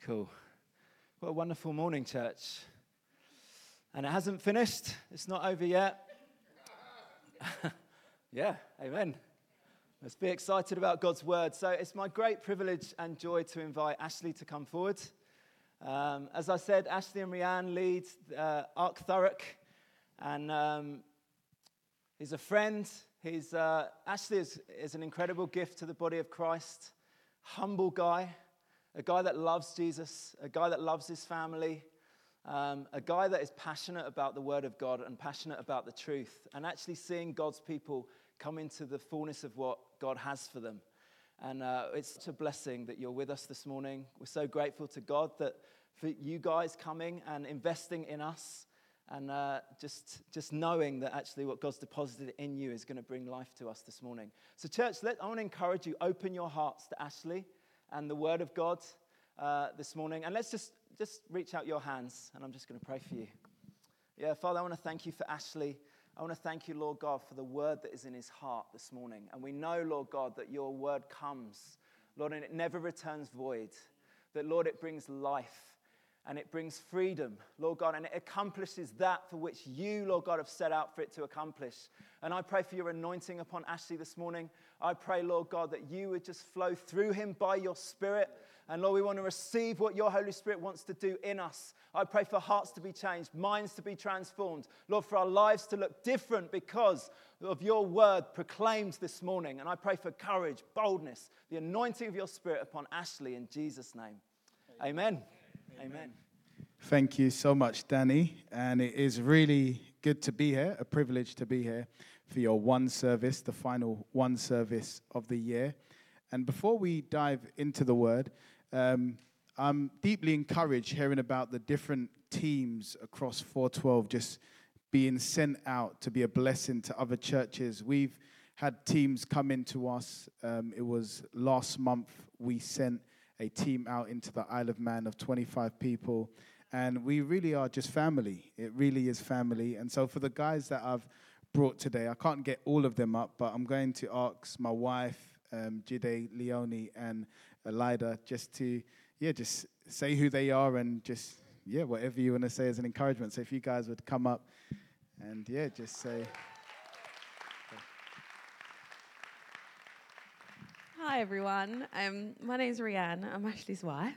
Cool. What a wonderful morning, church. And it hasn't finished. It's not over yet. Yeah, amen. Let's be excited about God's word. So it's my great privilege and joy to invite Ashley to come forward. As I said, Ashley and Rianne lead Ark Thurrock. And he's a friend. Ashley is an incredible gift to the body of Christ. Humble guy. A guy that loves Jesus, a guy that loves his family, a guy that is passionate about the Word of God and passionate about the truth, and actually seeing God's people come into the fullness of what God has for them. And it's such a blessing that you're with us this morning. We're so grateful to God for you guys coming and investing in us, and just knowing that actually what God's deposited in you is going to bring life to us this morning. So church, I want to encourage you, open your hearts to Ashley and the Word of God this morning. And let's just reach out your hands, and I'm just going to pray for you. Yeah, Father, I want to thank you for Ashley. I want to thank you, Lord God, for the word that is in his heart this morning. And we know, Lord God, that your word comes, Lord, and it never returns void. That, Lord, it brings life. And it brings freedom, Lord God, and it accomplishes that for which you, Lord God, have set out for it to accomplish. And I pray for your anointing upon Ashley this morning. I pray, Lord God, that you would just flow through him by your Spirit. And Lord, we want to receive what your Holy Spirit wants to do in us. I pray for hearts to be changed, minds to be transformed. Lord, for our lives to look different because of your word proclaimed this morning. And I pray for courage, boldness, the anointing of your Spirit upon Ashley in Jesus' name. Amen. Amen. Thank you so much, Danny. And it is really good to be here, a privilege to be here for your one service, the final one service of the year. And before we dive into the word, I'm deeply encouraged hearing about the different teams across 412 just being sent out to be a blessing to other churches. We've had teams come into us. It was last month we sent a team out into the Isle of Man of 25 people. And we really are just family. It really is family. And so for the guys that I've brought today, I can't get all of them up, but I'm going to ask my wife, Jide, Leonie, and Elida just to, just say who they are and just, whatever you want to say as an encouragement. So if you guys would come up and, just say... Hi, everyone. My name's Rianne. I'm Ashley's wife.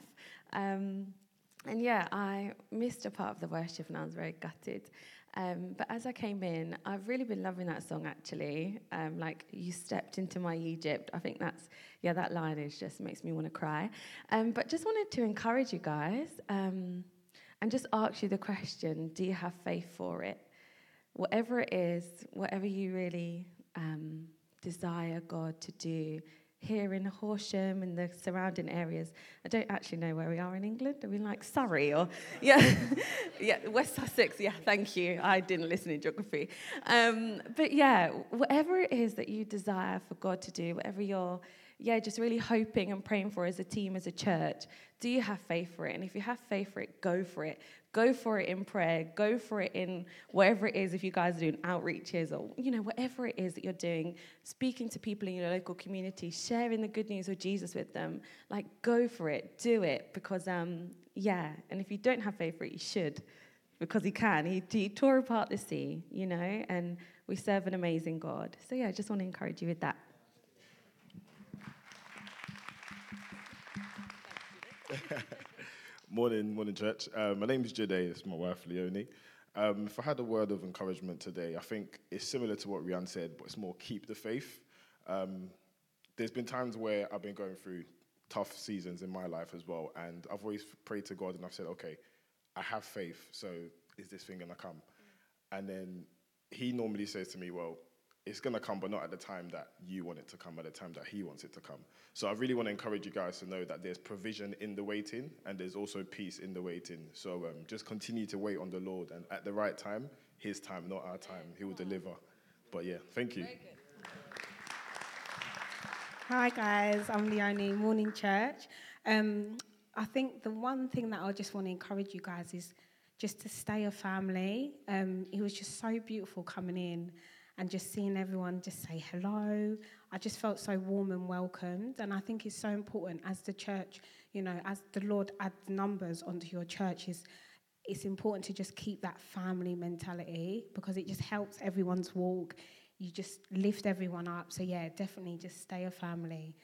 I missed a part of the worship and I was very gutted. But as I came in, I've really been loving that song, actually. Like, you stepped into my Egypt. I think that line is just makes me want to cry. But just wanted to encourage you guys and just ask you the question, do you have faith for it? Whatever it is, whatever you really desire God to do, here in Horsham and the surrounding areas. I don't actually know where we are in England. Are we like Surrey or West Sussex? Yeah, thank you. I didn't listen in geography. Whatever it is that you desire for God to do, whatever you're just really hoping and praying for as a team, as a church, do you have faith for it? And if you have faith for it, go for it. Go for it in prayer. Go for it in whatever it is, if you guys are doing outreaches or, whatever it is that you're doing, speaking to people in your local community, sharing the good news of Jesus with them. Like, go for it. Do it. Because, And if you don't have faith for it, you should. Because he can. He tore apart the sea, and we serve an amazing God. So, I just want to encourage you with that. Morning, church. My name is Jide. It's my wife, Leonie. If I had a word of encouragement today, I think it's similar to what Rianne said, but it's more keep the faith. There's been times where I've been going through tough seasons in my life as well, and I've always prayed to God and I've said, okay, I have faith, so is this thing going to come? And then he normally says to me, well, it's going to come, but not at the time that you want it to come, at the time that he wants it to come. So I really want to encourage you guys to know that there's provision in the waiting, and there's also peace in the waiting. So just continue to wait on the Lord, and at the right time, his time, not our time, he will deliver. But thank you. Hi guys, I'm Leonie, Morning Church. I think the one thing that I just want to encourage you guys is just to stay a family. It was just so beautiful coming in and just seeing everyone just say hello. I just felt so warm and welcomed, and I think it's so important as the church, as the Lord adds numbers onto your church, it's important to just keep that family mentality, because it just helps everyone's walk. You just lift everyone up. So yeah, definitely just stay a family.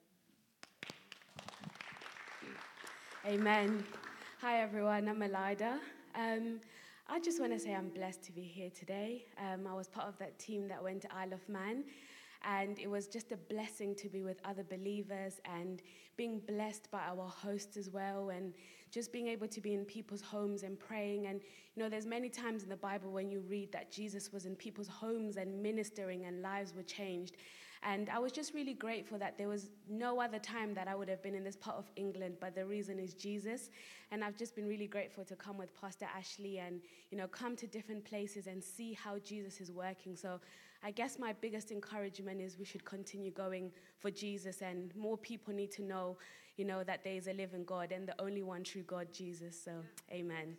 Amen. Hi everyone, I'm Elida. I just want to say I'm blessed to be here today. I was part of that team that went to Isle of Man, and it was just a blessing to be with other believers and being blessed by our host as well, and just being able to be in people's homes and praying. And there's many times in the Bible when you read that Jesus was in people's homes and ministering and lives were changed. And I was just really grateful that there was no other time that I would have been in this part of England, but the reason is Jesus. And I've just been really grateful to come with Pastor Ashley and, come to different places and see how Jesus is working. So I guess my biggest encouragement is we should continue going for Jesus, and more people need to know, that there is a living God and the only one true God, Jesus. So, amen.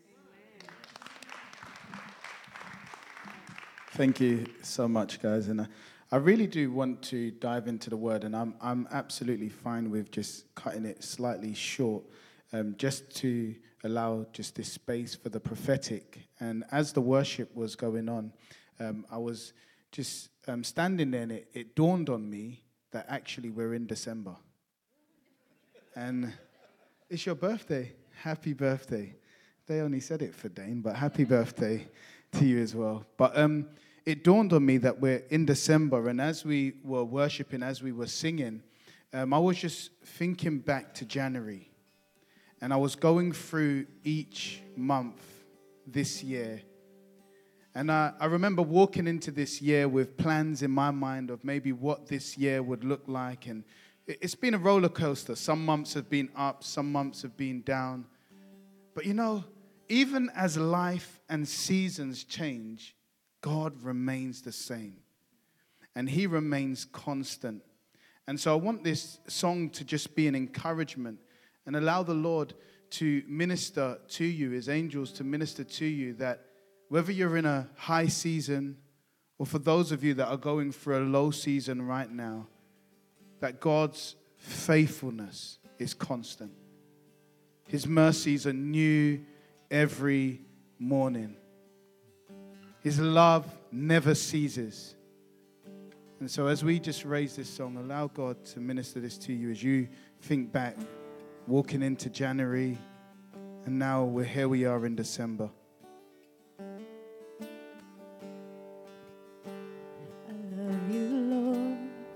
Thank you so much, guys. And I really do want to dive into the word, and I'm absolutely fine with just cutting it slightly short, just to allow just this space for the prophetic. And as the worship was going on, I was just standing there, and it dawned on me that actually we're in December. And it's your birthday. Happy birthday. They only said it for Dane, but happy birthday to you as well. But it dawned on me that we're in December, and as we were worshiping, as we were singing, I was just thinking back to January, and I was going through each month this year, and I remember walking into this year with plans in my mind of maybe what this year would look like, and it's been a roller coaster. Some months have been up, some months have been down, but even as life and seasons change, God remains the same, and he remains constant. And so I want this song to just be an encouragement and allow the Lord to minister to you, his angels to minister to you, that whether you're in a high season or for those of you that are going through a low season right now, that God's faithfulness is constant. His mercies are new every morning. His love never ceases. And so as we just raise this song, allow God to minister this to you as you think back, walking into January, and now we are in December. I love you, Lord.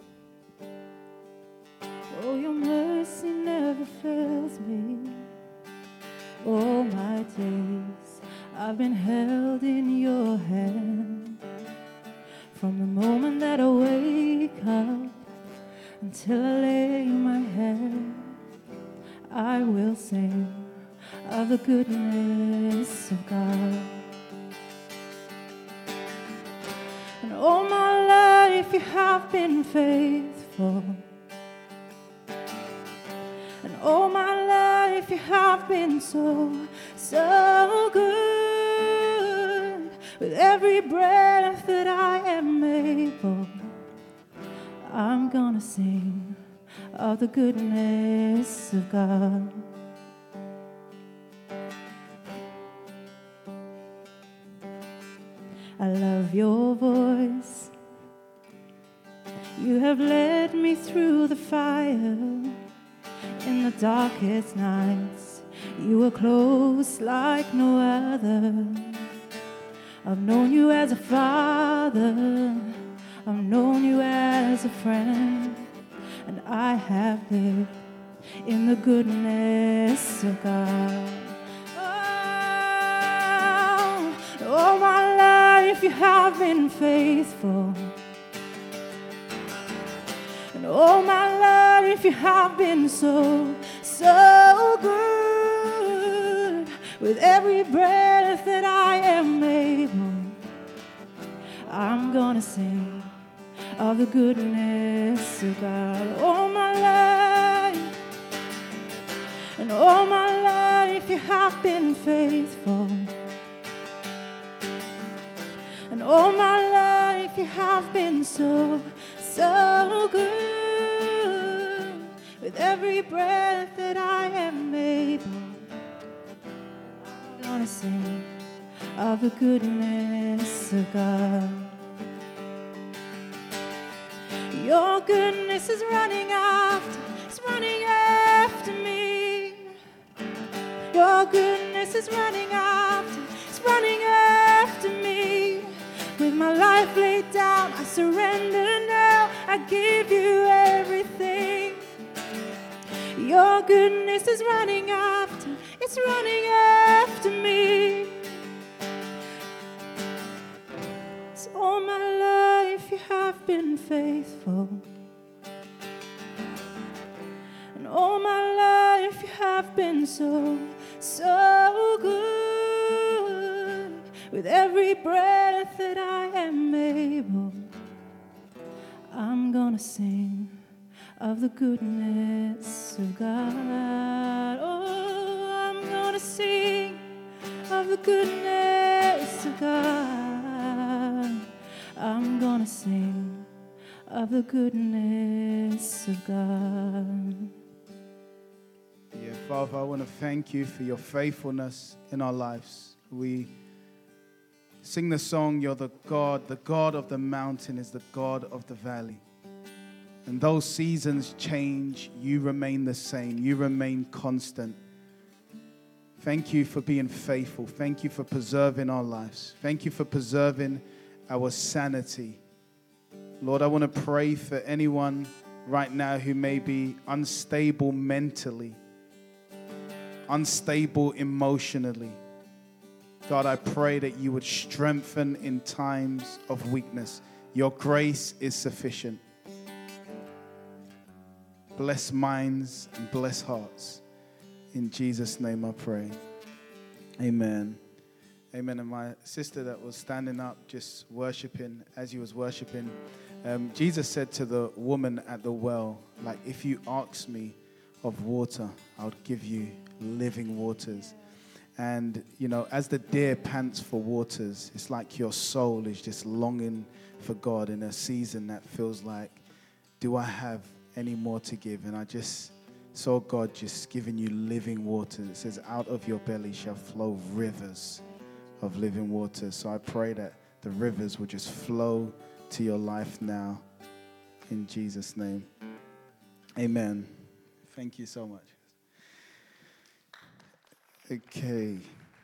Oh, your mercy never fails me. All my days I've been held in your hand. From the moment that I wake up until I lay my head, I will sing of the goodness of God. And all my life you have been faithful. And all my life you have been so, so good. With every breath that I am able, I'm gonna sing of the goodness of God. I love your voice. You have led me through the fire. In the darkest nights, you were close like no other. I've known you as a father, I've known you as a friend, and I have lived in the goodness of God. Oh, all my life you have been faithful. And all my life you have been so, so good. With every breath that I am able, I'm gonna sing of the goodness of God. All my life, and all my life you have been faithful. And all my life you have been so, so good. with every breath that I am able. I'm gonna sing of the goodness of God. Your goodness is running after, it's running after me. Your goodness is running after, it's running after me. With my life laid down, I surrender now, I give you everything. Your goodness is running after, it's running after me. So all my life you have been faithful, and all my life you have been so, so good. With every breath that I am able, I'm gonna sing of the goodness of God. Oh, I'm gonna sing of the goodness of God. I'm gonna sing of the goodness of God. Yeah, Father, I want to thank you for your faithfulness in our lives. We sing the song, you're the God of the mountain is the God of the valley. And those seasons change, you remain the same, you remain constant. Thank you for being faithful. Thank you for preserving our lives. Thank you for preserving our sanity. Lord, I want to pray for anyone right now who may be unstable mentally, unstable emotionally. God, I pray that you would strengthen in times of weakness. Your grace is sufficient. Bless minds and bless hearts. In Jesus' name I pray. Amen. Amen. And my sister that was standing up just worshiping, as he was worshiping, Jesus said to the woman at the well, like, if you ask me of water, I'll give you living waters. And, you know, as the deer pants for waters, it's like your soul is just longing for God in a season that feels like, do I have any more to give? And I just saw God just giving you living water. It says, out of your belly shall flow rivers of living water. So I pray that the rivers will just flow to your life now in Jesus' name. Amen. Thank you so much. Okay.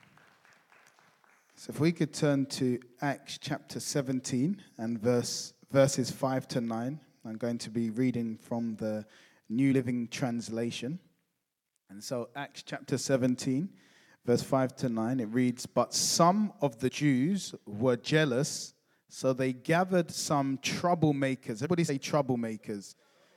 So if we could turn to Acts chapter 17 and verses 5 to 9. I'm going to be reading from the New Living Translation. And so Acts chapter 17, verse 5 to 9, it reads, but some of the Jews were jealous, so they gathered some troublemakers. Everybody say troublemakers.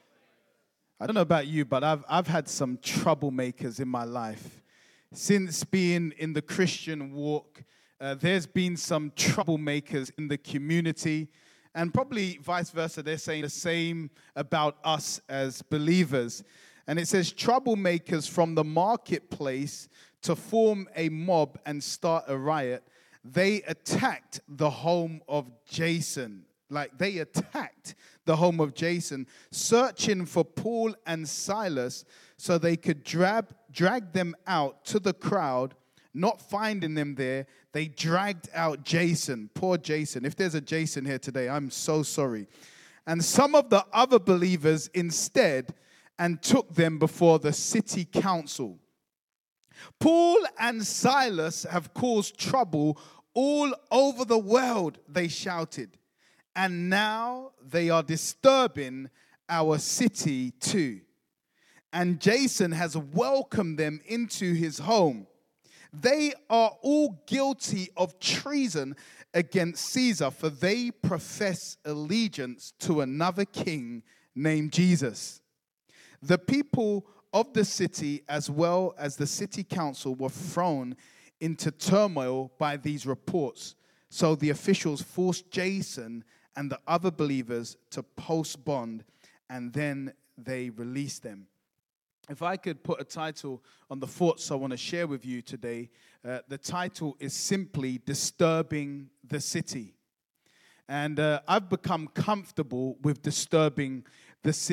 I don't know about you, but I've had some troublemakers in my life. Since being in the Christian walk, there's been some troublemakers in the community, and probably vice versa, they're saying the same about us as believers. And it says, troublemakers from the marketplace to form a mob and start a riot. They attacked the home of Jason. Like, they attacked the home of Jason, searching for Paul and Silas so they could drag them out to the crowd. Not finding them there, they dragged out Jason. Poor Jason. If there's a Jason here today, I'm so sorry. And some of the other believers instead, and took them before the city council. Paul and Silas have caused trouble all over the world, they shouted. And now they are disturbing our city too. And Jason has welcomed them into his home. They are all guilty of treason against Caesar, for they profess allegiance to another king named Jesus. The people of the city, as well as the city council, were thrown into turmoil by these reports. So the officials forced Jason and the other believers to post bond, and then they released them. If I could put a title on the thoughts I want to share with you today, the title is simply Disturbing the City. And I've become comfortable with disturbing the city.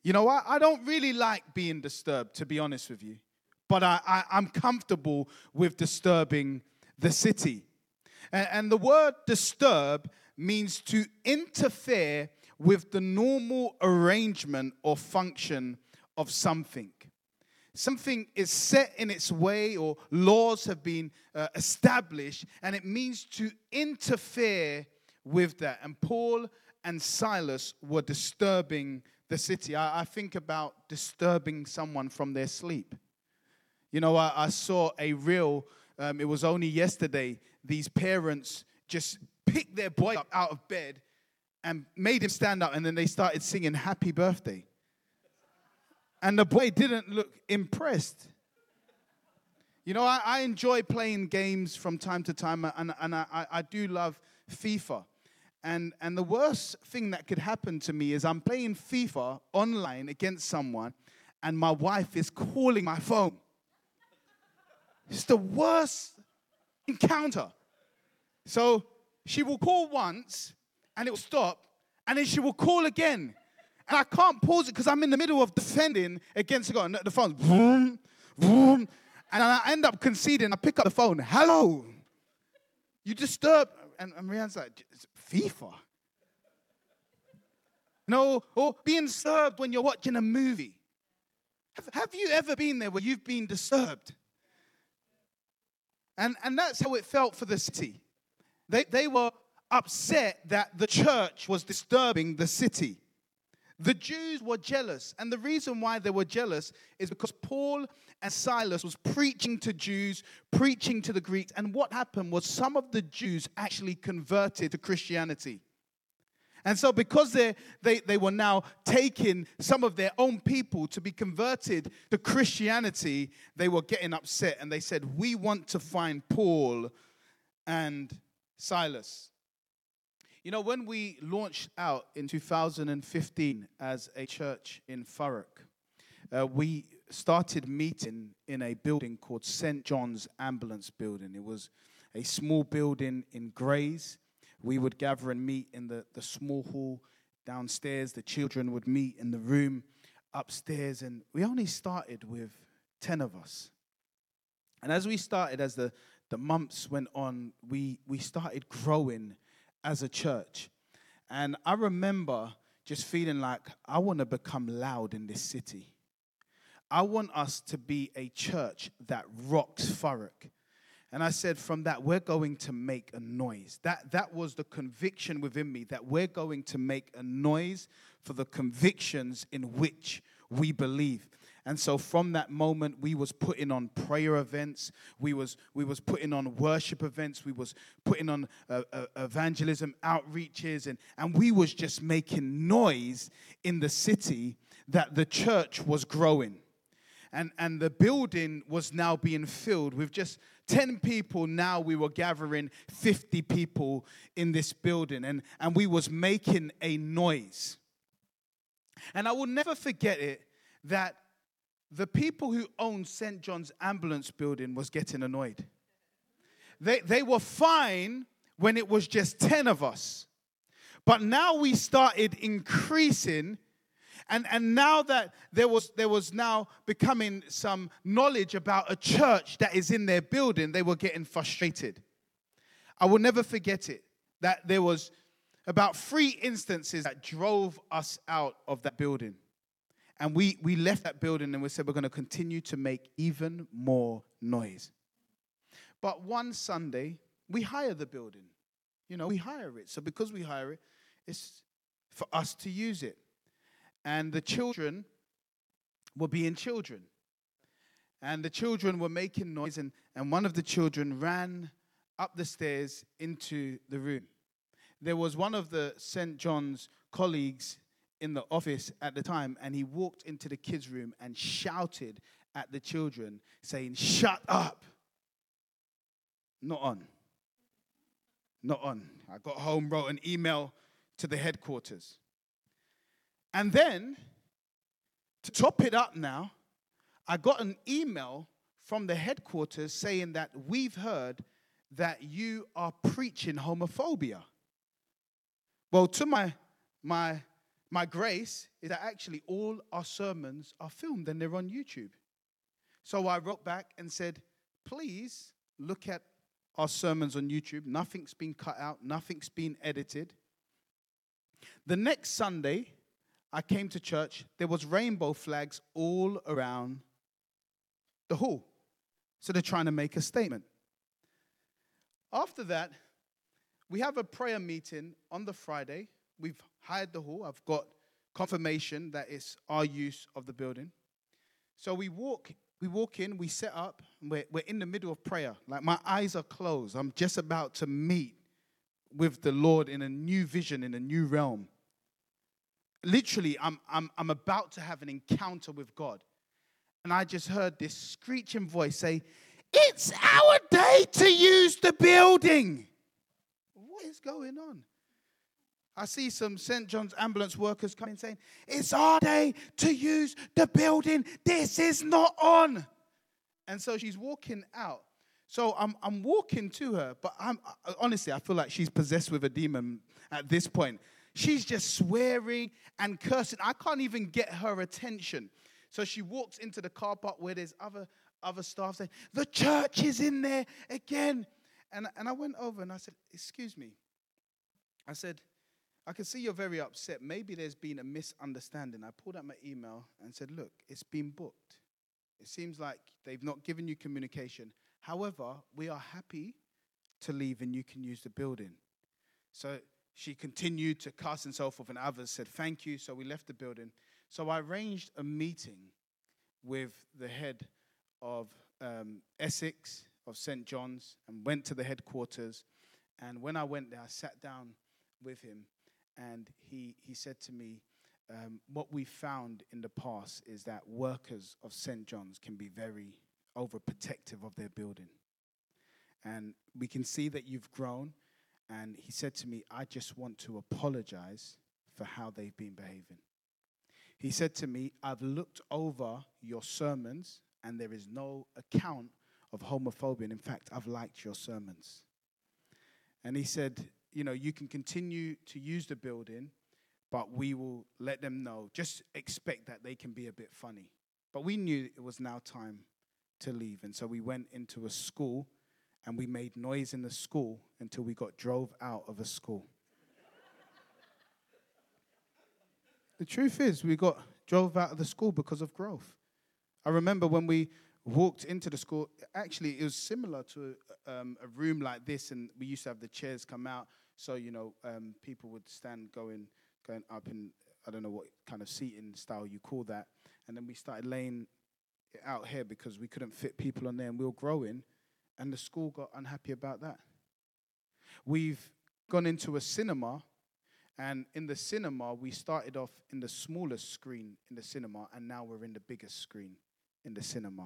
You know, I don't really like being disturbed, to be honest with you. But I'm comfortable with disturbing the city. And the word disturb means to interfere with the normal arrangement or function of something. Something is set in its way, or laws have been established, and it means to interfere with that. And Paul and Silas were disturbing the city. I think about disturbing someone from their sleep. You know, I saw a reel, it was only yesterday, these parents just picked their boy up out of bed and made him stand up, and then they started singing Happy Birthday. And the boy didn't look impressed. You know, I enjoy playing games from time to time, and I do love FIFA. And the worst thing that could happen to me is I'm playing FIFA online against someone, and my wife is calling my phone. It's the worst encounter. So she will call once, and it will stop, and then she will call again. And I can't pause it because I'm in the middle of defending against the guy. And the phone's vroom, vroom. And I end up conceding. I pick up the phone. Hello. You disturb. And Rianne's like, it's FIFA. No, or being disturbed when you're watching a movie. Have you ever been there where you've been disturbed? And that's how it felt for the city. They were upset that the church was disturbing the city. The Jews were jealous, and the reason why they were jealous is because Paul and Silas was preaching to Jews, preaching to the Greeks, and what happened was some of the Jews actually converted to Christianity. And so because they were now taking some of their own people to be converted to Christianity, they were getting upset, and they said, we want to find Paul and Silas. You know, when we launched out in 2015 as a church in Thurrock, we started meeting in a building called St. John's Ambulance Building. It was a small building in Grays. We would gather and meet in the small hall downstairs. The children would meet in the room upstairs. And we only started with 10 of us. And as we started, as the months went on, we started growing as a church. And I remember just feeling like I want to become loud in this city. I want us to be a church that rocks Thurrock. And I said, from that, we're going to make a noise. That was the conviction within me, that we're going to make a noise for the convictions in which we believe. And so from that moment, we was putting on prayer events. We was putting on worship events. We was putting on evangelism outreaches. And we was just making noise in the city that the church was growing. And the building was now being filled with just 10 people. Now we were gathering 50 people in this building. And we was making a noise. And I will never forget it, that the people who owned St. John's Ambulance Building was getting annoyed. They were fine when it was just 10 of us. But now we started increasing, and now that there was now becoming some knowledge about a church that is in their building, they were getting frustrated. I will never forget it, that there was about 3 instances that drove us out of that building. And we left that building and we said we're going to continue to make even more noise. But one Sunday, we hire the building. You know, we hire it. So because we hire it, it's for us to use it. And the children were being children. And the children were making noise. And one of the children ran up the stairs into the room. There was one of the St. John's colleagues in the office at the time, and he walked into the kids' room and shouted at the children, saying, "Shut up." Not on. Not on. I got home, wrote an email to the headquarters. And then, to top it up now, I got an email from the headquarters saying that we've heard that you are preaching homophobia. Well, to my My grace is that actually all our sermons are filmed and they're on YouTube. So I wrote back and said, please look at our sermons on YouTube. Nothing's been cut out. Nothing's been edited. The next Sunday, I came to church. There was rainbow flags all around the hall. So they're trying to make a statement. After that, we have a prayer meeting on the Friday. We've hired the hall. I've got confirmation that it's our use of the building. So we walk in, we set up, and we're in the middle of prayer. Like, my eyes are closed. I'm just about to meet with the Lord in a new vision, in a new realm. Literally, I'm about to have an encounter with God. And I just heard this screeching voice say, it's our day to use the building. What is going on? I see some St. John's ambulance workers coming saying, it's our day to use the building. This is not on. And so she's walking out. So I'm walking to her, but honestly, I feel like she's possessed with a demon at this point. She's just swearing and cursing. I can't even get her attention. So she walks into the car park where there's other staff saying, the church is in there again. And I went over and I said, excuse me. I said, I can see you're very upset. Maybe there's been a misunderstanding. I pulled out my email and said, look, it's been booked. It seems like they've not given you communication. However, we are happy to leave and you can use the building. So she continued to cuss and so forth, and others said, thank you. So we left the building. So I arranged a meeting with the head of Essex, of St. John's, and went to the headquarters. And when I went there, I sat down with him, and he said to me, what we found in the past is that workers of St. John's can be very overprotective of their building. And we can see that you've grown. And he said to me, I just want to apologize for how they've been behaving. He said to me, I've looked over your sermons, and there is no account of homophobia. And in fact, I've liked your sermons. And he said, you know, you can continue to use the building, but we will let them know. Just expect that they can be a bit funny. But we knew it was now time to leave. And so we went into a school, and we made noise in the school until we got drove out of a school. The truth is, we got drove out of the school because of growth. I remember when we walked into the school, actually, it was similar to a room like this, and we used to have the chairs come out, so, you know, people would stand going up in, I don't know what kind of seating style you call that, and then we started laying it out here because we couldn't fit people on there, and we were growing, and the school got unhappy about that. We've gone into a cinema, and in the cinema, we started off in the smallest screen in the cinema, and now we're in the biggest screen in the cinema.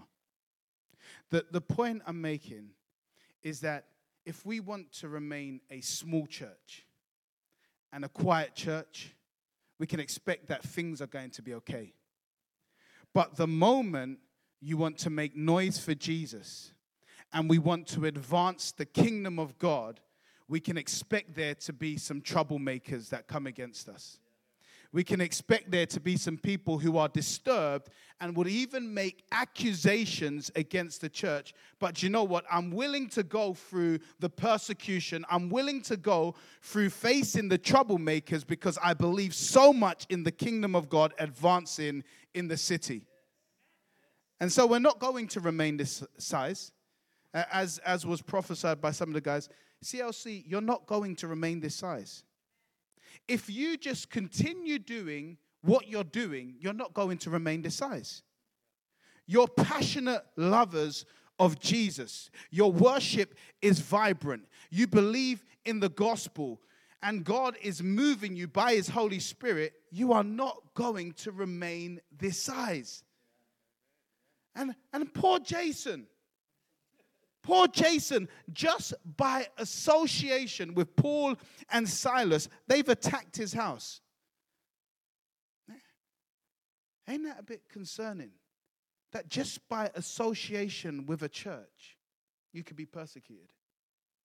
The point I'm making is that if we want to remain a small church and a quiet church, we can expect that things are going to be okay. But the moment you want to make noise for Jesus and we want to advance the kingdom of God, we can expect there to be some troublemakers that come against us. We can expect there to be some people who are disturbed and would even make accusations against the church. But you know what? I'm willing to go through the persecution. I'm willing to go through facing the troublemakers because I believe so much in the kingdom of God advancing in the city. And so we're not going to remain this size. As was prophesied by some of the guys, CLC, you're not going to remain this size. If you just continue doing what you're doing, you're not going to remain this size. You're passionate lovers of Jesus. Your worship is vibrant. You believe in the gospel, and God is moving you by His Holy Spirit. You are not going to remain this size. And poor Jason. Poor Jason, just by association with Paul and Silas, they've attacked his house. Ain't that a bit concerning? That just by association with a church, you could be persecuted.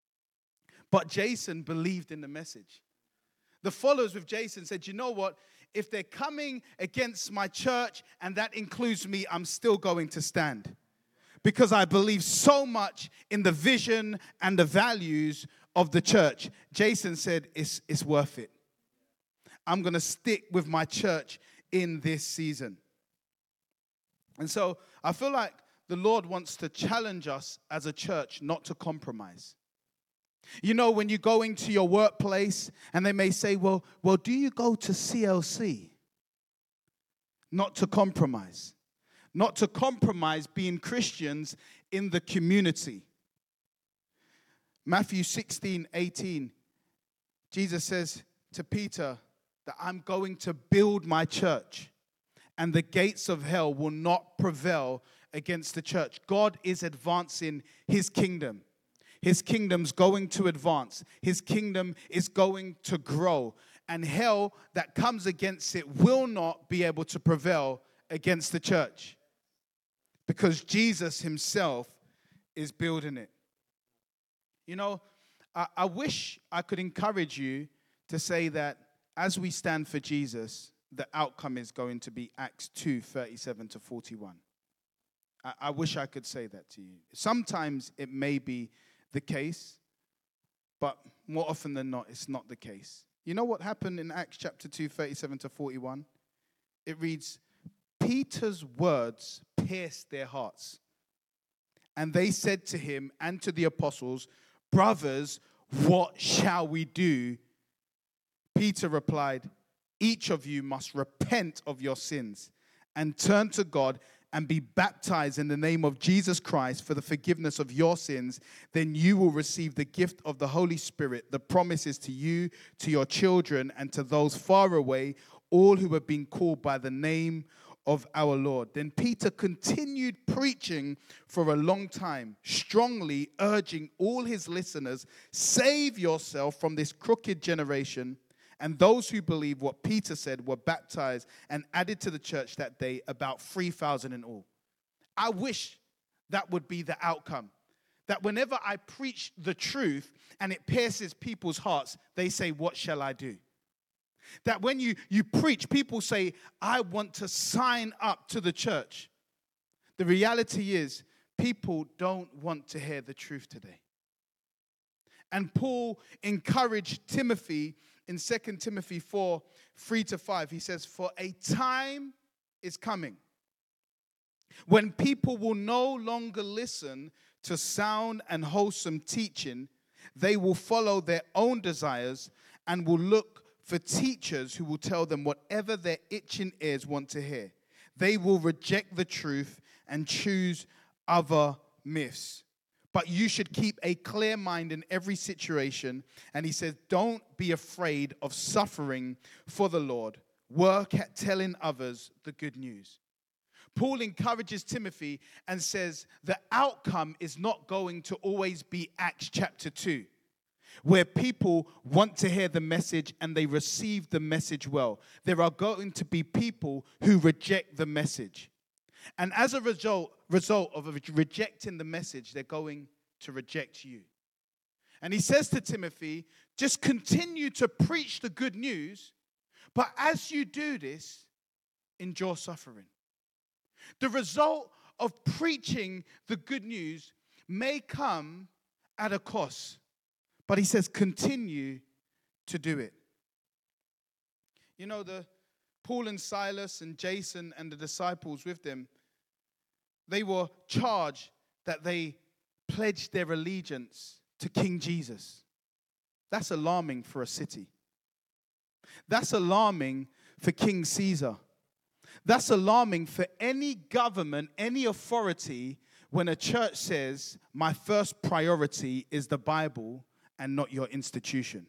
But Jason believed in the message. The followers with Jason said, you know what? if they're coming against my church, and that includes me, I'm still going to stand. Because I believe so much in the vision and the values of the church. Jason said, it's worth it. I'm going to stick with my church in this season. And so I feel like the Lord wants to challenge us as a church not to compromise. You know, when you go into your workplace and they may say, well, do you go to CLC? Not to compromise. Not to compromise being Christians in the community. Matthew 16:18, Jesus says to Peter that I'm going to build my church and the gates of hell will not prevail against the church. God is advancing his kingdom. His kingdom's going to advance. His kingdom is going to grow. And hell that comes against it will not be able to prevail against the church. Because Jesus himself is building it. You know, I wish I could encourage you to say that as we stand for Jesus, the outcome is going to be Acts 2:37-41. I wish I could say that to you. Sometimes it may be the case, but more often than not, it's not the case. You know what happened in Acts chapter 2:37-41? It reads, Peter's words pierced their hearts. And they said to him and to the apostles, brothers, what shall we do? Peter replied, each of you must repent of your sins and turn to God and be baptized in the name of Jesus Christ for the forgiveness of your sins. Then you will receive the gift of the Holy Spirit. The promise is to you, to your children, and to those far away, all who have been called by the name of our Lord. Then Peter continued preaching for a long time, strongly urging all his listeners, save yourself from this crooked generation. And those who believed what Peter said were baptized and added to the church that day, about 3,000 in all. I wish that would be the outcome. That whenever I preach the truth and it pierces people's hearts, they say, what shall I do? That when you preach, people say, I want to sign up to the church. The reality is, people don't want to hear the truth today. And Paul encouraged Timothy in 2 Timothy 4:3-5. He says, for a time is coming when people will no longer listen to sound and wholesome teaching. They will follow their own desires and will look for teachers who will tell them whatever their itching ears want to hear. They will reject the truth and choose other myths. But you should keep a clear mind in every situation. And he says, don't be afraid of suffering for the Lord. Work at telling others the good news. Paul encourages Timothy and says the outcome is not going to always be Acts chapter 2. Where people want to hear the message and they receive the message well. There are going to be people who reject the message. And as a result of rejecting the message, they're going to reject you. And he says to Timothy, just continue to preach the good news, but as you do this, endure suffering. The result of preaching the good news may come at a cost. But he says, continue to do it. You know, Paul and Silas and Jason and the disciples with them, they were charged that they pledged their allegiance to King Jesus. That's alarming for a city. That's alarming for King Caesar. That's alarming for any government, any authority, when a church says, my first priority is the Bible and not your institution.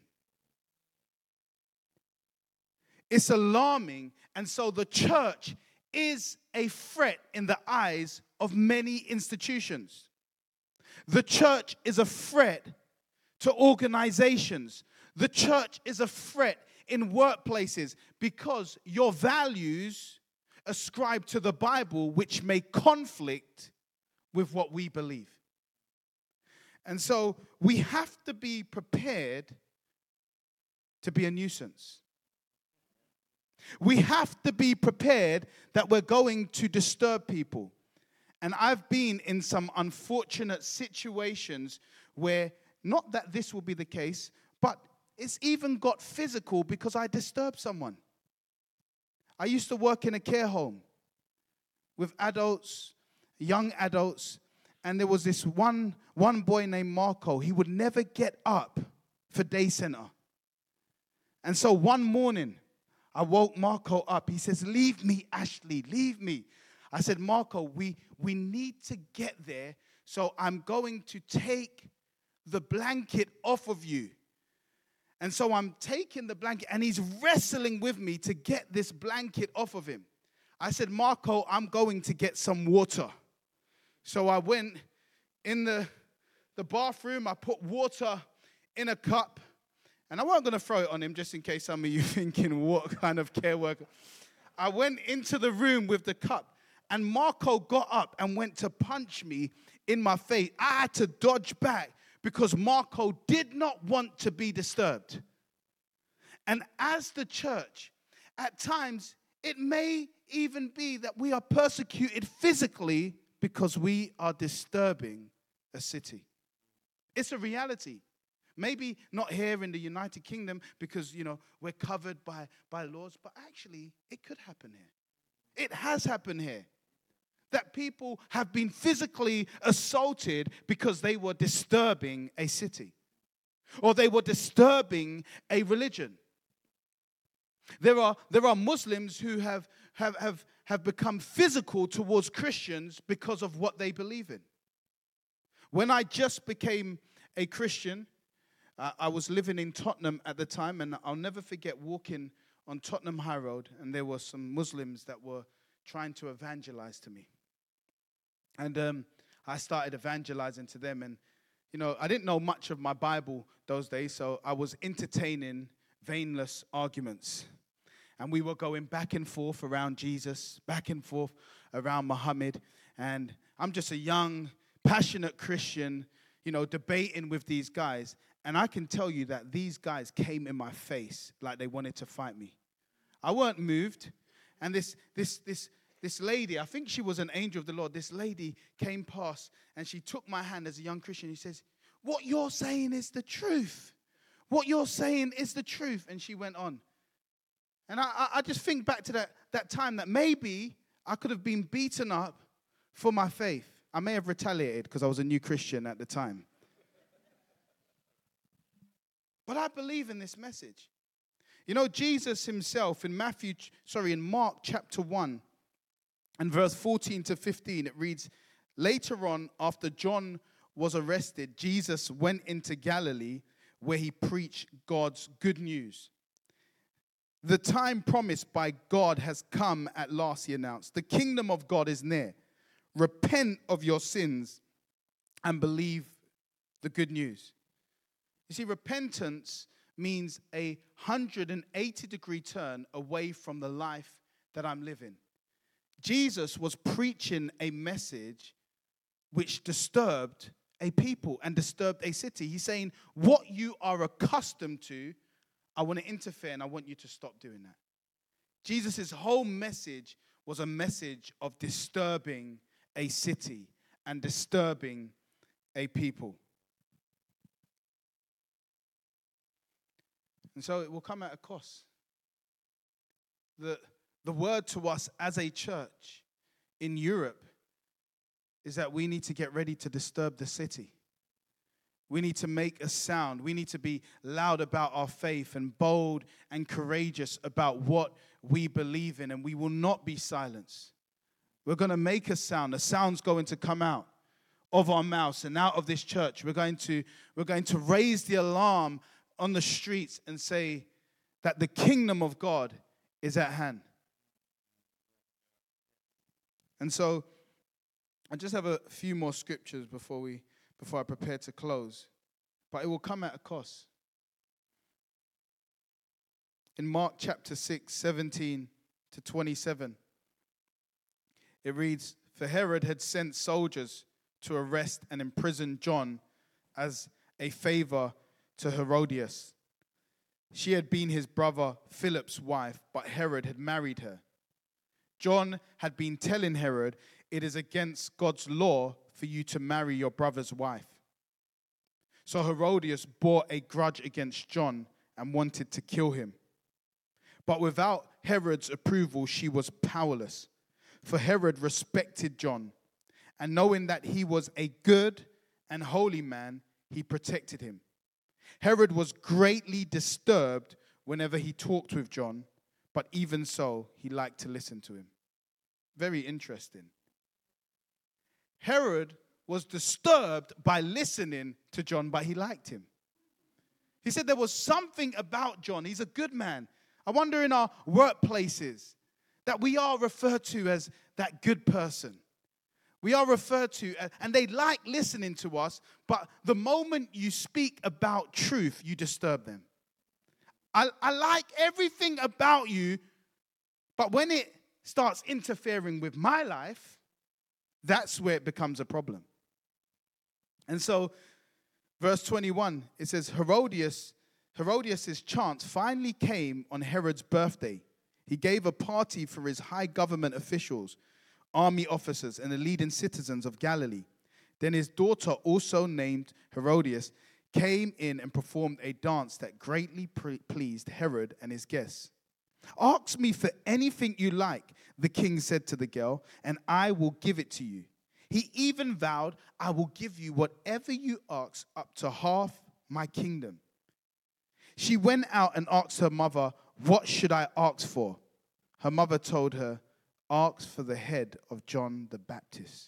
It's alarming, and so the church is a threat in the eyes of many institutions. The church is a threat to organizations. The church is a threat in workplaces because your values ascribe to the Bible, which may conflict with what we believe. And so we have to be prepared to be a nuisance. We have to be prepared that we're going to disturb people. And I've been in some unfortunate situations where, not that this will be the case, but it's even got physical because I disturbed someone. I used to work in a care home with adults, young adults, and there was this one boy named Marco. He would never get up for day center. And so one morning, I woke Marco up. He says, "Leave me, Ashley, leave me." I said, "Marco, we need to get there, so I'm going to take the blanket off of you." And so I'm taking the blanket, and he's wrestling with me to get this blanket off of him. I said, "Marco, I'm going to get some water." So I went in the bathroom. I put water in a cup. And I wasn't going to throw it on him just in case some of you thinking, what kind of care worker. I went into the room with the cup. And Marco got up and went to punch me in my face. I had to dodge back because Marco did not want to be disturbed. And as the church, at times, it may even be that we are persecuted physically because we are disturbing a city. It's a reality. Maybe not here in the United Kingdom because, we're covered by laws, but actually it could happen here. It has happened here. That people have been physically assaulted because they were disturbing a city or they were disturbing a religion. There are Muslims who have become physical towards Christians because of what they believe in. When I just became a Christian, I was living in Tottenham at the time, and I'll never forget walking on Tottenham High Road, and there were some Muslims that were trying to evangelize to me. And I started evangelizing to them, and, I didn't know much of my Bible those days, so I was entertaining vainless arguments. And we were going back and forth around Jesus, back and forth around Muhammad, and I'm just a young, passionate Christian, debating with these guys. And I can tell you that these guys came in my face like they wanted to fight me. I weren't moved. And this lady, I think she was an angel of the Lord, this lady came past and she took my hand as a young Christian. She says, "What you're saying is the truth. What you're saying is the truth." And she went on. And I just think back to that time that maybe I could have been beaten up for my faith. I may have retaliated because I was a new Christian at the time. But I believe in this message. Jesus himself in Mark chapter 1 and verse 14 to 15, it reads, "Later on, after John was arrested, Jesus went into Galilee where he preached God's good news. The time promised by God has come at last," he announced. "The kingdom of God is near. Repent of your sins and believe the good news." You see, repentance means a 180-degree turn away from the life that I'm living. Jesus was preaching a message which disturbed a people and disturbed a city. He's saying, what you are accustomed to, I want to interfere and I want you to stop doing that. Jesus' whole message was a message of disturbing a city and disturbing a people. And so it will come at a cost. The word to us as a church in Europe is that we need to get ready to disturb the city. We need to make a sound. We need to be loud about our faith and bold and courageous about what we believe in, and we will not be silenced. We're going to make a sound. A sound's going to come out of our mouths and out of this church. We're going to raise the alarm on the streets and say that the kingdom of God is at hand. And so I just have a few more scriptures before I prepare to close. But it will come at a cost. In Mark chapter 6, 17 to 27, it reads, "For Herod had sent soldiers to arrest and imprison John as a favor to Herodias, She had been his brother Philip's wife, but Herod had married her. John had been telling Herod, "It is against God's law for you to marry your brother's wife." So Herodias bore a grudge against John and wanted to kill him. But without Herod's approval, she was powerless. For Herod respected John, and knowing that he was a good and holy man, he protected him. Herod was greatly disturbed whenever he talked with John, but even so, he liked to listen to him. Very interesting. Herod was disturbed by listening to John, but he liked him. He said there was something about John. He's a good man. I wonder in our workplaces that we are referred to as that good person. We are referred to, and they like listening to us, but the moment you speak about truth, you disturb them. I like everything about you, but when it starts interfering with my life, that's where it becomes a problem. And so, verse 21, it says, Herodias' chance finally came on Herod's birthday. He gave a party for his high government officials, army officers, and the leading citizens of Galilee. Then his daughter, also named Herodias, came in and performed a dance that greatly pleased Herod and his guests. "Ask me for anything you like," the king said to the girl, "and I will give it to you." He even vowed, "I will give you whatever you ask, up to half my kingdom." She went out and asked her mother, "What should I ask for?" Her mother told her, "Ask for the head of John the Baptist."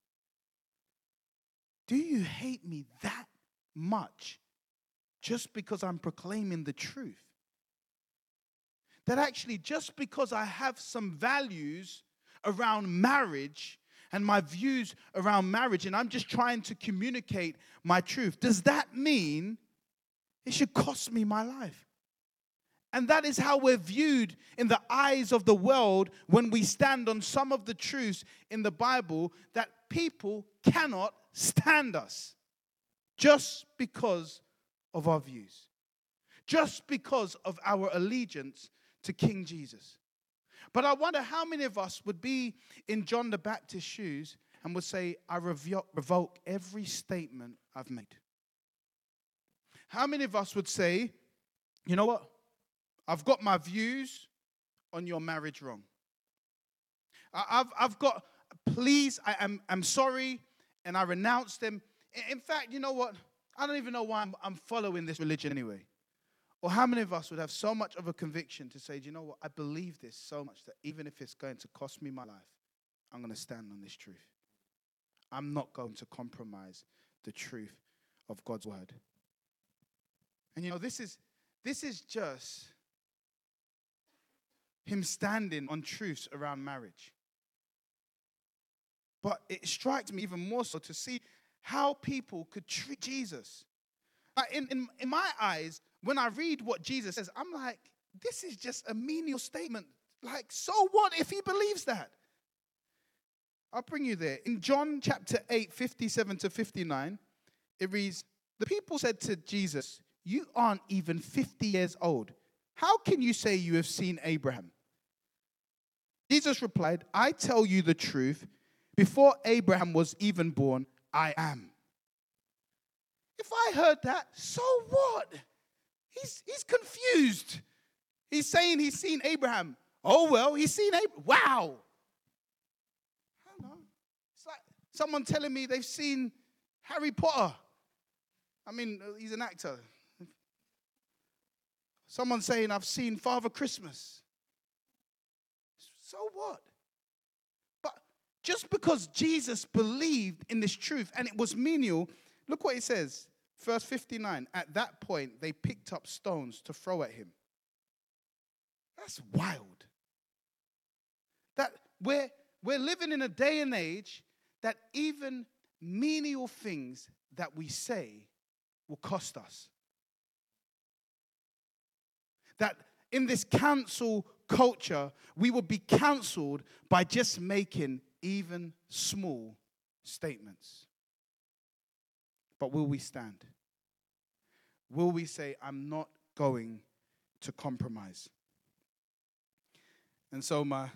Do you hate me that much just because I'm proclaiming the truth? That actually just because I have some values around marriage and my views around marriage and I'm just trying to communicate my truth, does that mean it should cost me my life? And that is how we're viewed in the eyes of the world when we stand on some of the truths in the Bible, that people cannot stand us just because of our views, just because of our allegiance to King Jesus. But I wonder how many of us would be in John the Baptist's shoes and would say, "I revoke every statement I've made." How many of us would say, "You know what? I've got my views on your marriage wrong. I've got, please, I'm sorry, and I renounce them. In fact, you know what? I don't even know why I'm following this religion anyway." Or how many of us would have so much of a conviction to say, "Do you know what? I believe this so much that even if it's going to cost me my life, I'm going to stand on this truth. I'm not going to compromise the truth of God's word." And you know, this is just him standing on truths around marriage. But it strikes me even more so to see how people could treat Jesus. In my eyes, when I read what Jesus says, I'm like, this is just a menial statement. Like, so what if he believes that? I'll bring you there. In John chapter 8, 57 to 59, it reads, "The people said to Jesus, 'You aren't even 50 years old. How can you say you have seen Abraham?' Jesus replied, 'I tell you the truth. Before Abraham was even born, I am.'" If I heard that, so what? He's confused. He's saying he's seen Abraham. Oh, well, he's seen Abraham. Wow. I don't know. It's like someone telling me they've seen Harry Potter. I mean, he's an actor. Someone saying, "I've seen Father Christmas." So what? But just because Jesus believed in this truth and it was menial, look what it says. Verse 59, "At that point, they picked up stones to throw at him." That's wild. That we're living in a day and age that even menial things that we say will cost us. That in this cancel culture, we will be canceled by just making even small statements. But will we stand? Will we say, "I'm not going to compromise. And so my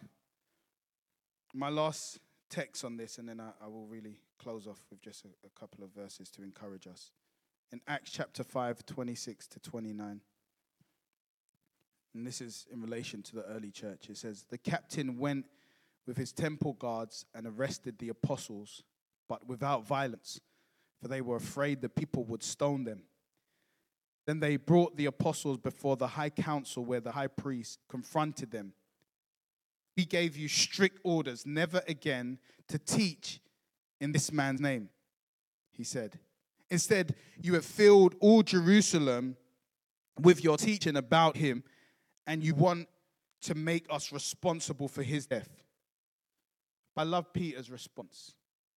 last text on this, and then I will really close off with just a couple of verses to encourage us. In Acts chapter 5, 26 to 29. And this is in relation to the early church. It says, the captain went with his temple guards and arrested the apostles, but without violence, for they were afraid the people would stone them. Then they brought the apostles before the high council, where the high priest confronted them. We gave you strict orders never again to teach in this man's name, he said. Instead, you have filled all Jerusalem with your teaching about him, and you want to make us responsible for his death. I love Peter's response.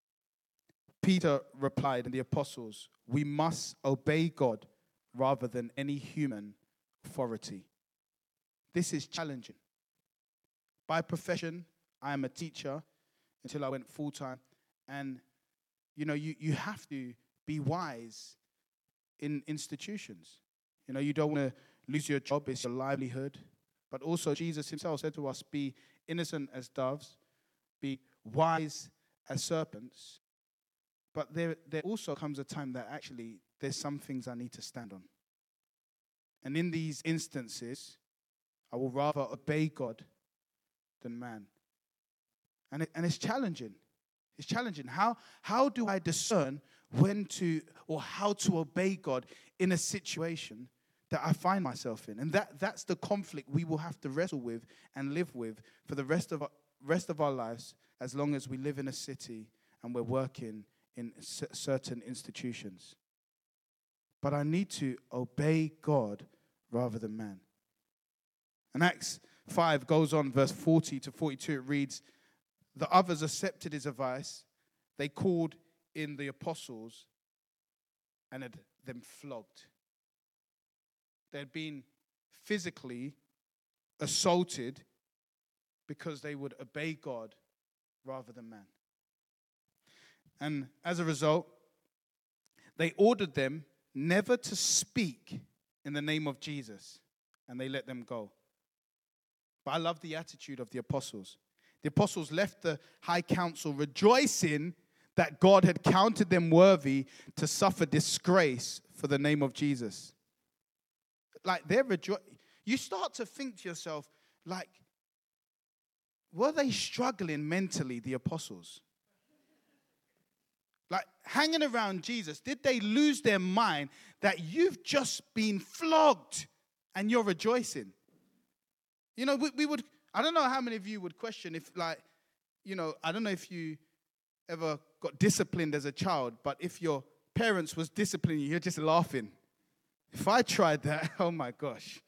Peter replied, and the apostles, we must obey God rather than any human authority. This is challenging. By profession, I am a teacher until I went full-time. And, you have to be wise in institutions. You don't want to lose your job. It's your livelihood. But also Jesus himself said to us, be innocent as doves, be wise as serpents. But there also comes a time that actually there's some things I need to stand on. And in these instances, I will rather obey God than man. And it's challenging. It's challenging. How do I discern when to or how to obey God in a situation that I find myself in? And that's the conflict we will have to wrestle with and live with for the rest of our lives, as long as we live in a city and we're working in certain institutions. But I need to obey God rather than man. And Acts 5 goes on, verse 40 to 42, it reads, the others accepted his advice. They called in the apostles and had them flogged. They had been physically assaulted because they would obey God rather than man. And as a result, they ordered them never to speak in the name of Jesus, and they let them go. But I love the attitude of the apostles. The apostles left the high council rejoicing that God had counted them worthy to suffer disgrace for the name of Jesus. Like, you start to think to yourself, like, were they struggling mentally, the apostles? Like, hanging around Jesus, did they lose their mind that you've just been flogged and you're rejoicing? We would, I don't know how many of you would question if, I don't know if you ever got disciplined as a child, but if your parents was disciplining you, you're just laughing. If I tried that, oh my gosh.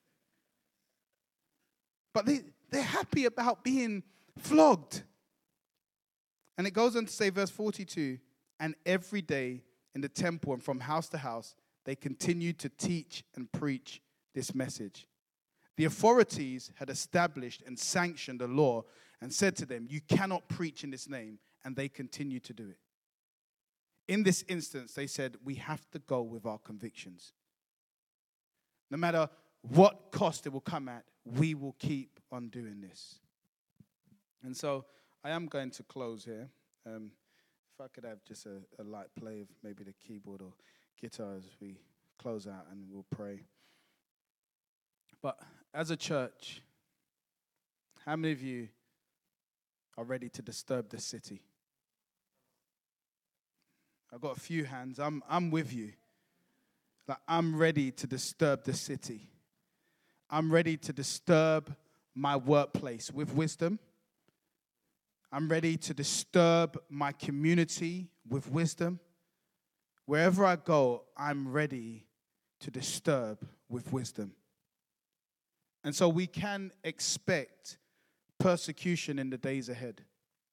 But they're happy about being flogged. And it goes on to say, verse 42, and every day in the temple and from house to house, they continued to teach and preach this message. The authorities had established and sanctioned a law and said to them, you cannot preach in this name, and they continued to do it. In this instance, they said, we have to go with our convictions. No matter what cost it will come at, we will keep on doing this. And so I am going to close here. If I could have just a light play of maybe the keyboard or guitar as we close out, and we'll pray. But as a church, how many of you are ready to disturb the city? I've got a few hands. I'm with you. Like, I'm ready to disturb the city. I'm ready to disturb my workplace with wisdom. I'm ready to disturb my community with wisdom. Wherever I go, I'm ready to disturb with wisdom. And so we can expect persecution in the days ahead.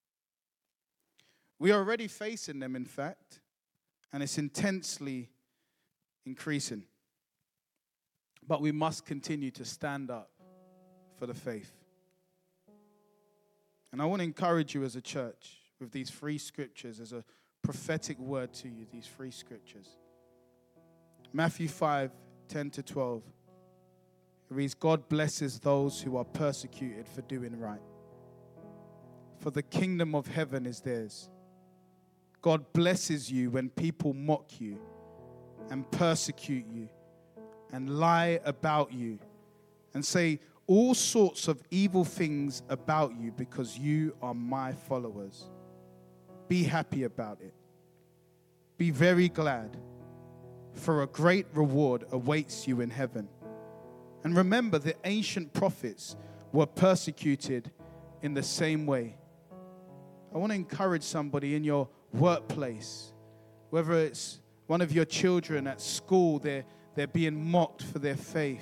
We are already facing them, in fact, and it's intensely increasing. But we must continue to stand up for the faith. And I want to encourage you as a church with these 3 scriptures as a prophetic word to you, these 3 scriptures. Matthew 5, 10 to 12. It reads, God blesses those who are persecuted for doing right, for the kingdom of heaven is theirs. God blesses you when people mock you and persecute you and lie about you and say all sorts of evil things about you because you are my followers. Be happy about it. Be very glad, for a great reward awaits you in heaven. And remember, the ancient prophets were persecuted in the same way. I want to encourage somebody in your workplace, whether it's one of your children at school, they're being mocked for their faith.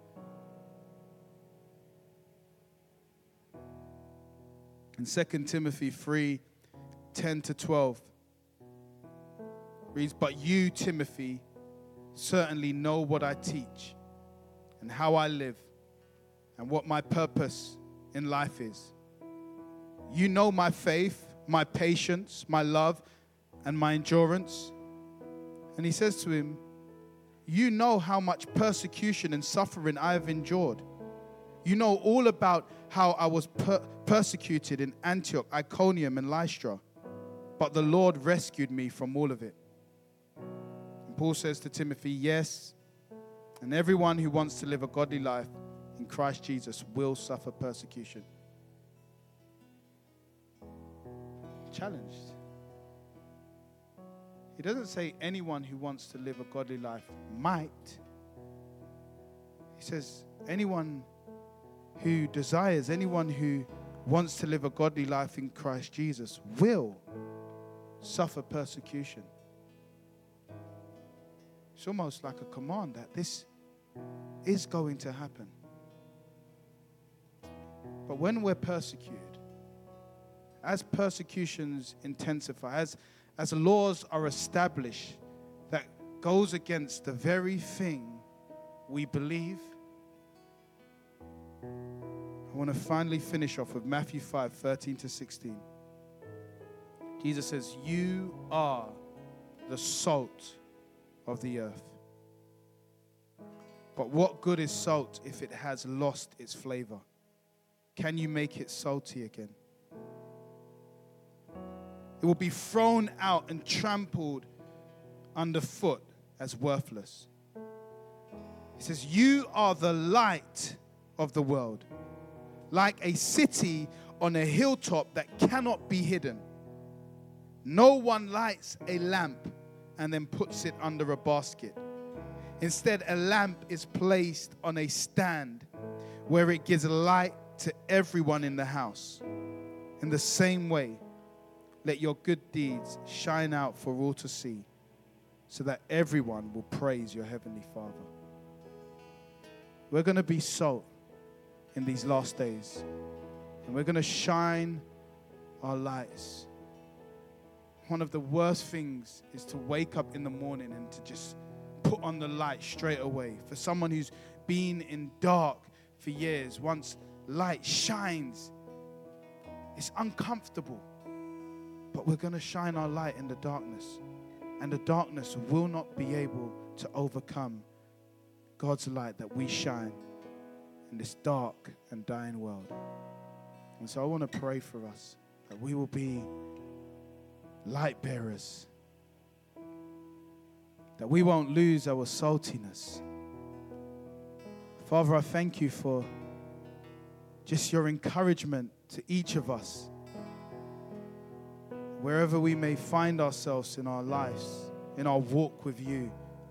In 2 Timothy 3:10-12 reads, but you, Timothy, certainly know what I teach and how I live and what my purpose in life is. You know my faith, my patience, my love, and my endurance. And he says to him, you know how much persecution and suffering I have endured. You know all about how I was persecuted in Antioch, Iconium, and Lystra. But the Lord rescued me from all of it. And Paul says to Timothy, yes, and everyone who wants to live a godly life in Christ Jesus will suffer persecution. Challenged. He doesn't say anyone who wants to live a godly life might. He says anyone who desires, anyone who wants to live a godly life in Christ Jesus will suffer persecution. It's almost like a command that this is going to happen. But when we're persecuted, as persecutions intensify, as laws are established that goes against the very thing we believe, I want to finally finish off with Matthew 5:13-16. Jesus says, you are the salt of the earth. But what good is salt if it has lost its flavor? Can you make it salty again? It will be thrown out and trampled underfoot as worthless. He says, you are the light of the world, like a city on a hilltop that cannot be hidden. No one lights a lamp and then puts it under a basket. Instead, a lamp is placed on a stand where it gives light to everyone in the house. In the same way, let your good deeds shine out for all to see, so that everyone will praise your heavenly Father. We're going to be salt in these last days, and we're going to shine our lights. One of the worst things is to wake up in the morning and to just put on the light straight away. For someone who's been in dark for years, once light shines, it's uncomfortable. But we're going to shine our light in the darkness, and the darkness will not be able to overcome God's light that we shine in this dark and dying world. And so I want to pray for us that we will be light bearers, that we won't lose our saltiness. Father, I thank you for just your encouragement to each of us, wherever we may find ourselves in our lives, in our walk with you.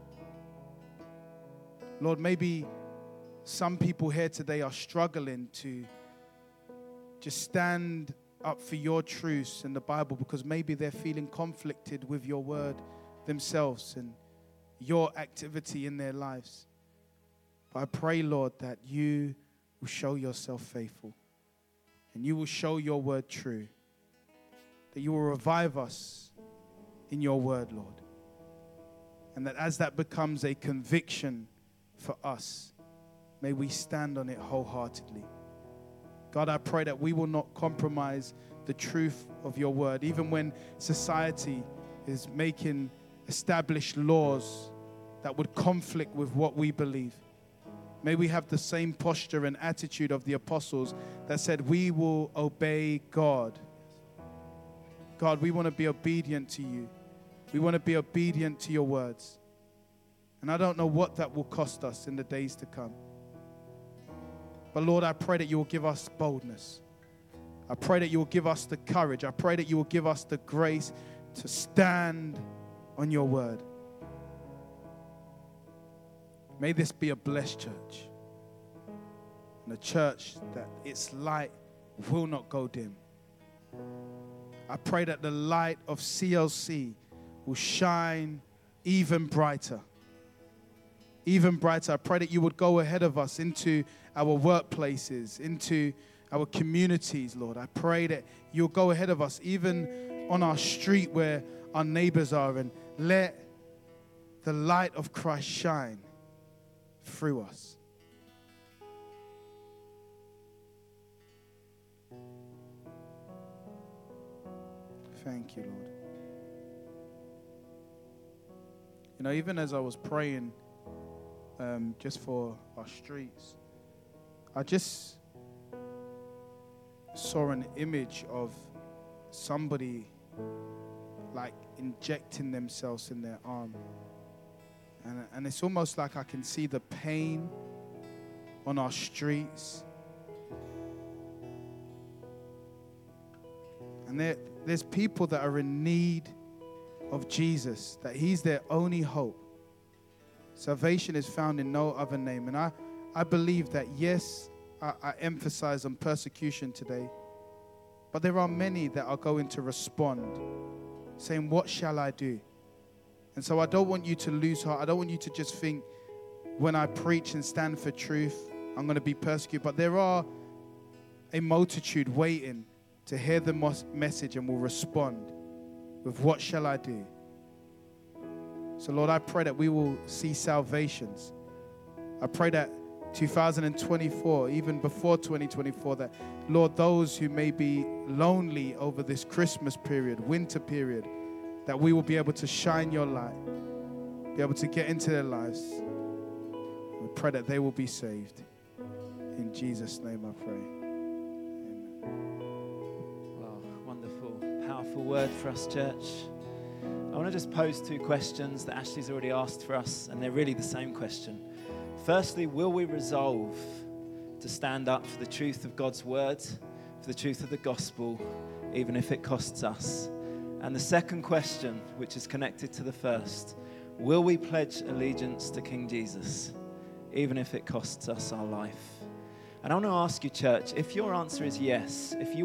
Lord, maybe some people here today are struggling to just stand up for your truths in the Bible because maybe they're feeling conflicted with your word themselves and your activity in their lives. But I pray, Lord, that you will show yourself faithful and you will show your word true, that you will revive us in your word, Lord, and that as that becomes a conviction for us, may we stand on it wholeheartedly. God, I pray that we will not compromise the truth of your word, even when society is making established laws that would conflict with what we believe. May we have the same posture and attitude of the apostles that said, we will obey God. God, we want to be obedient to you. We want to be obedient to your words. And I don't know what that will cost us in the days to come. But Lord, I pray that you will give us boldness. I pray that you will give us the courage. I pray that you will give us the grace to stand on your word. May this be a blessed church, and a church that its light will not go dim. I pray that the light of CLC will shine even brighter. Even brighter. I pray that you would go ahead of us into our workplaces, into our communities, Lord. I pray that you'll go ahead of us, even on our street where our neighbors are, and let the light of Christ shine through us. Thank you, Lord. You know, even as I was praying just for our streets, I just saw an image of somebody like injecting themselves in their arm. And it's almost like I can see the pain on our streets. And there's people that are in need of Jesus, that he's their only hope. Salvation is found in no other name. And I believe that, yes, I emphasize on persecution today, but there are many that are going to respond, saying, what shall I do? And so I don't want you to lose heart. I don't want you to just think, when I preach and stand for truth, I'm going to be persecuted. But there are a multitude waiting to hear the message and will respond with, what shall I do? So Lord, I pray that we will see salvations. I pray that 2024, even before 2024, that, Lord, those who may be lonely over this Christmas period, winter period, that we will be able to shine your light, be able to get into their lives. We pray that they will be saved. In Jesus' name I pray. Amen. Wow, wonderful, powerful word for us, church. I want to just pose two questions that Ashley's already asked for us, and they're really the same question. Firstly, will we resolve to stand up for the truth of God's word, for the truth of the gospel, even if it costs us? And the second question, which is connected to the first, will we pledge allegiance to King Jesus, even if it costs us our life? And I want to ask you, church, if your answer is yes, if you